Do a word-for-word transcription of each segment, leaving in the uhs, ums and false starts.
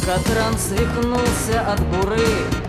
Катран свихнулся от буры,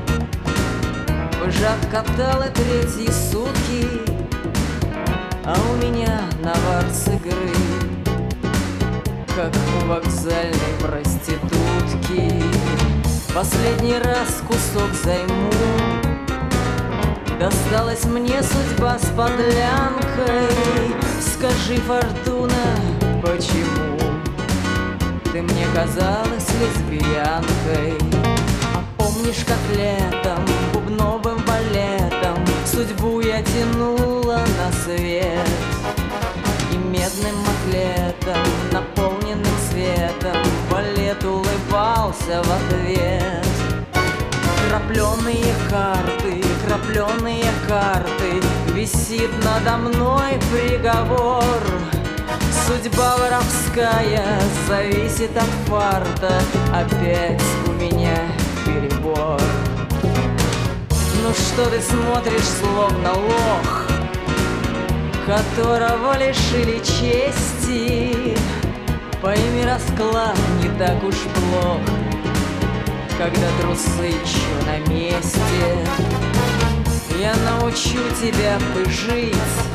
Жак катала третьи сутки, а у меня навар с игры, как у вокзальной проститутки. Последний раз кусок займу, досталась мне судьба с подлянкой. Скажи, Фортуна, почему ты мне казалась лесбиянкой? А помнишь, как летом, бубновым балетом судьбу я тянула на свет, и медным атлетом, наполненным светом, балет улыбался в ответ. Крапленые карты, крапленые карты, висит надо мной приговор. Судьба воровская зависит от фарта, опять у меня перебор. Ну что ты смотришь, словно лох, которого лишили чести? Пойми, расклад не так уж плох, когда трусы еще на месте. Я научу тебя пыжить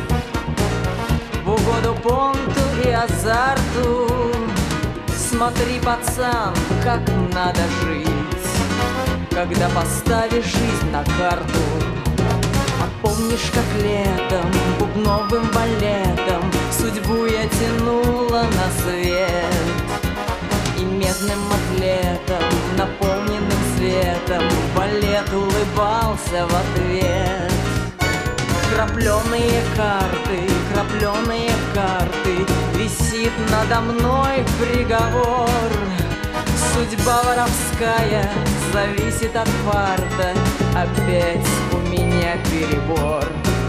в угоду понту и азарту. Смотри, пацан, как надо жить, когда поставишь жизнь на карту. А помнишь, как летом, бубновым балетом судьбу я тянула на свет, и медным атлетом, наполненным светом, балет улыбался в ответ. Крапленые карты, крапленые карты, висит надо мной приговор. Судьба воровская зависит от фарта, опять у меня перебор.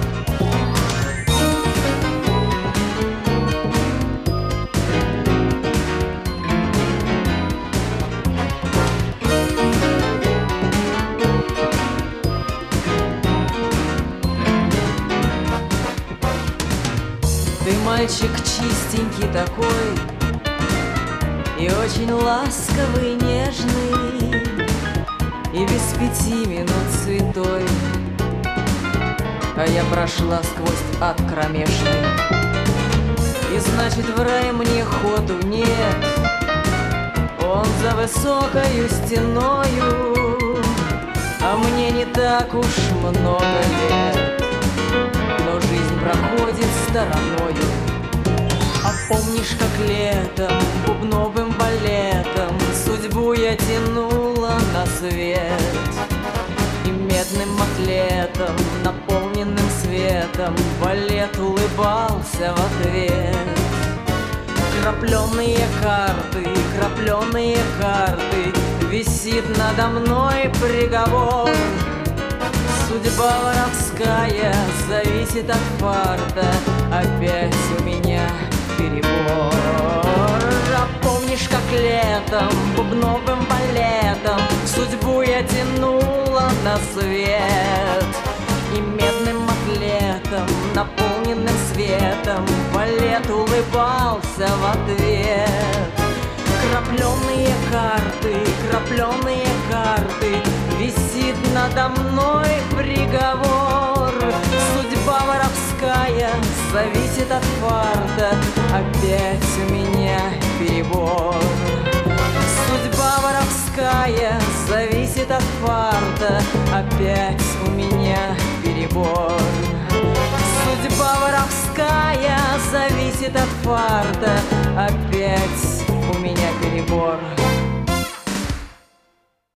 Ты мальчик чистенький такой, и очень ласковый, нежный, и без пяти минут святой. А я прошла сквозь ад кромешный, и значит в рай мне ходу нет. Он за высокою стеною, а мне не так уж много лет, но жизнь проходит стороною. А помнишь, как летом, бубновым балетом судьбу я тянула на свет, и медным атлетом, наполненным светом, балет улыбался в ответ. Крапленые карты, крапленые карты, висит надо мной приговор. Судьба воровская зависит от фарта, опять у меня перебор. А помнишь, как летом, бубновым балетом судьбу я тянула на свет, и медным атлетом, наполненным светом, балет улыбался в ответ. Крапленые карты, крапленые карты, висит надо мной приговор. Судьба воровская зависит от фарта, опять у меня перебор. Судьба воровская зависит от фарта, опять у меня перебор. Судьба воровская зависит от фарта, опять у меня перебор.